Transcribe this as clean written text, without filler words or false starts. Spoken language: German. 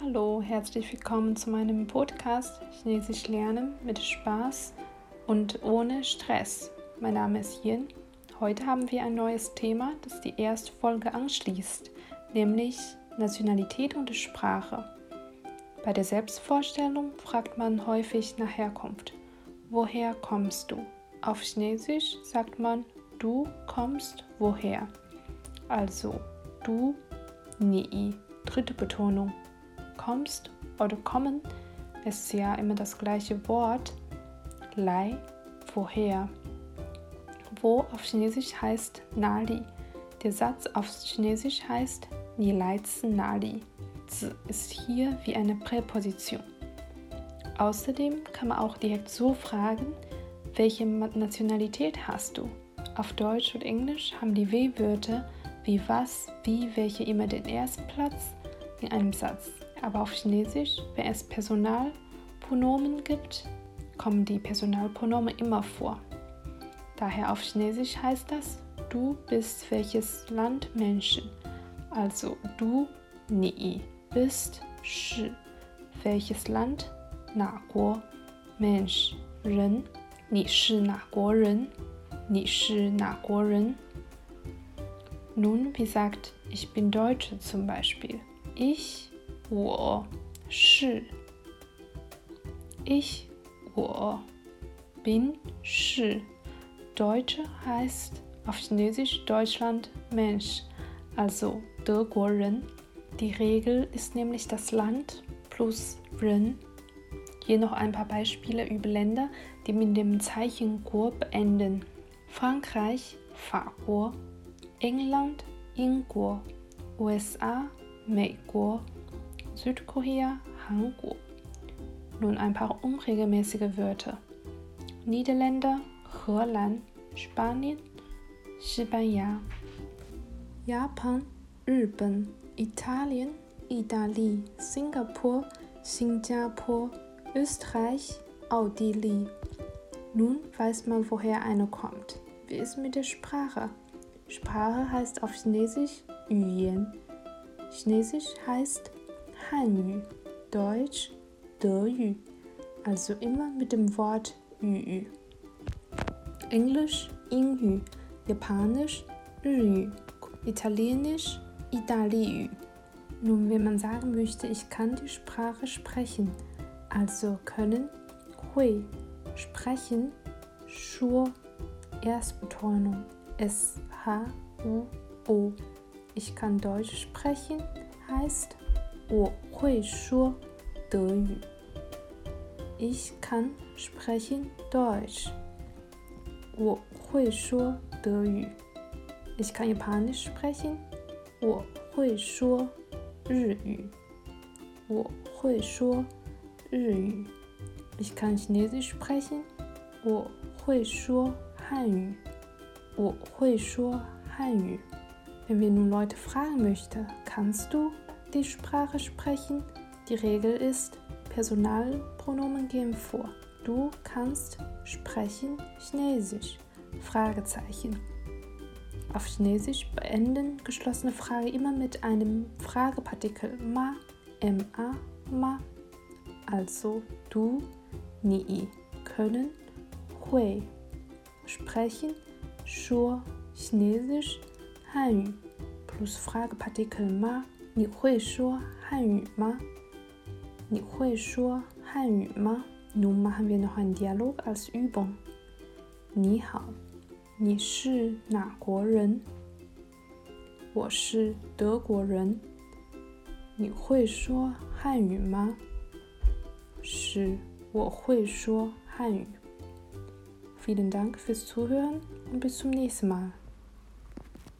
Hallo, herzlich willkommen zu meinem Podcast Chinesisch lernen mit Spaß und ohne Stress. Mein Name ist Yin. Heute haben wir ein neues Thema, das die erste Folge anschließt, nämlich Nationalität und Sprache. Bei der Selbstvorstellung fragt man häufig nach Herkunft. Woher kommst du? Auf Chinesisch sagt man, du kommst woher? Also du, ni, dritte Betonung. Kommst oder kommen ist ja immer das gleiche Wort. Lai, woher? Wo auf Chinesisch heißt Nali. Der Satz auf Chinesisch heißt Ni lai zi nali. Z ist hier wie eine Präposition. Außerdem kann man auch direkt so fragen, welche Nationalität hast du? Auf Deutsch und Englisch haben die W-Wörter wie was, wie, welche immer den ersten Platz in einem Satz. Aber auf Chinesisch, wenn es Personalpronomen gibt, kommen die Personalpronomen immer vor. Daher auf Chinesisch heißt das, du bist welches Land Menschen. Also du, ni, bist, shi, welches Land, na guo, Mensch, Ren, ni shi na guo Ren, ni shi na guo Ren. Nun, wie sagt, ich bin Deutsche zum Beispiel. Ich, 我是 Ich, 我 bin, 是 Deutsche heißt auf Chinesisch Deutschland Mensch, also 德国人. Die Regel ist nämlich das Land plus Ren. Hier noch ein paar Beispiele über Länder, die mit dem Zeichen 国 beenden. Frankreich, 法国 England, 英国 USA, 美国 Südkorea, 韩国. Nun ein paar unregelmäßige Wörter. Niederländer, 荷兰 Spanien, 西班牙 Japan, 日本 Italien, 意大利 Singapur, 新加坡 Österreich, 奥地利. Nun weiß man, woher einer kommt. Wie ist mit der Sprache? Sprache heißt auf Chinesisch 语言. Chinesisch heißt Hanyu, Deutsch Deyu, also immer mit dem Wort Yu. Englisch 英语, Japanisch 日语, Italienisch 意大利语. Nun, wenn man sagen möchte, ich kann die Sprache sprechen, also können, 会 sprechen, 说 Erstbetonung, S-H-U-O. Ich kann Deutsch sprechen, heißt 我会说德语. Ich kann sprechen Deutsch. 我会说德语. Ich kann Japanisch sprechen. 我会说日语. 我会说日语. Ich kann Chinesisch sprechen. 我会说汉语. 我会说汉语. Wenn wir nun Leute fragen möchten, kannst du die Sprache sprechen? Die Regel ist, Personalpronomen gehen vor. Du kannst sprechen Chinesisch? Fragezeichen. Auf Chinesisch beenden geschlossene Frage immer mit einem Fragepartikel ma, ma, ma. Also du, ni, können, hui, sprechen, shuo, Chinesisch, Hanyu plus Fragepartikel ma. 你会说汉语吗? 你会说汉语吗? Nun machen wir noch einen Dialog als Übung. 你好，你是哪国人？我是德国人。你会说汉语吗？是，我会说汉语。Vielen Dank fürs Zuhören und bis zum nächsten Mal.